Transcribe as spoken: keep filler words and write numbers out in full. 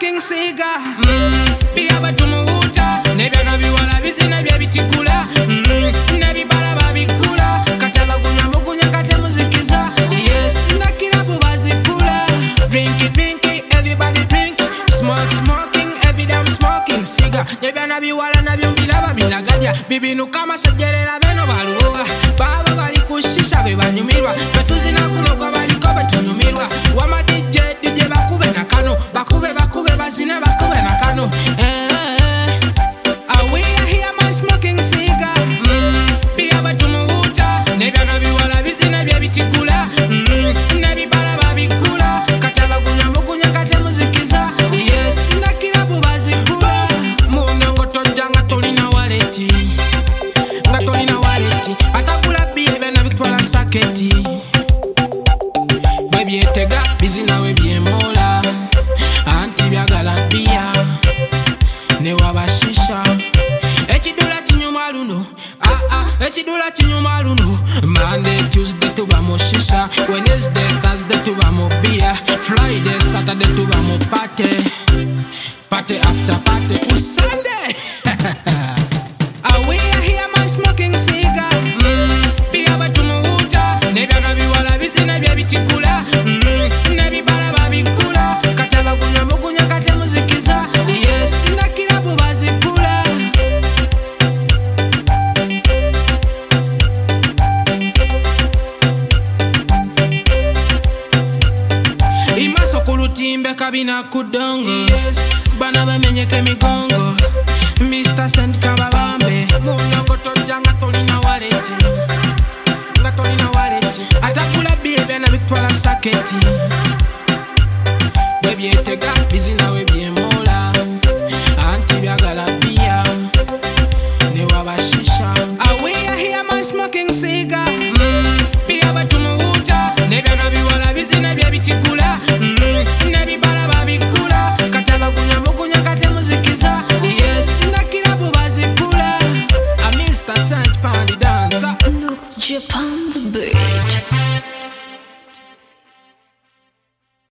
smoking cigar. Mm, be able to move. Never na biwala bizina bya bitikula. Mm, nebi bala babikula. Kataba kunya mukunya kate muzikiza. Yes, ndakira bubazikula. Drink it, drink it, everybody drink. Smoke, smoking, every damn smoking cigar. Never na biwala na byumbila babinagadya. Bibinu kama sejerera beno baluwa. Baba bali kushisha bebanyumirwa. Betuzina kunogwa baliko betunyumirwa. Wama D J, D J bakube na kano. Bakube bakube bazine bakube na kano. Eh. We are here, man, smoking cigar. Mm, be able to move. Never na biwala bizina bya bitikula. Mm, nebi bala babikula. Kataba kunya mukunya kate muzikiza. Yes, ndakira bubazikula. Munongo tojanga tolina waleti. Nga tolina waleti. Atakula biebe na bitwala saketi. Webi etega bizina webi emola. Anti byagala bia. Ne wabashisha. Echidula chinyuma luno, ah ah. Echidula chinyuma luno. Monday, Tuesday tuba mo shisha. Wednesday, Thursday tuba mo beer. Friday, Saturday tuba mo party. Party after party. On Sunday. Ah, we are here, man, smoking cigar. Mm, be able to move. Never na biwala bizina bya bitikula. Mm, nebi bala babikula. Kataba kunya mukunya kate muzikiza. Yes, ndakira bubazikula. Imaso kulutimbe kabina kudongo. Yes, bana bamenyeke migongo. Mister Saint Kababambe. Munongo tojanga tolina waleti. Nga tolina waleti. Atakula biebe na bitwala saketi. Webi etega bizina webi emola. Anti byagala bia. Ne wabashisha. Ah, we are here, man, smoking cigar.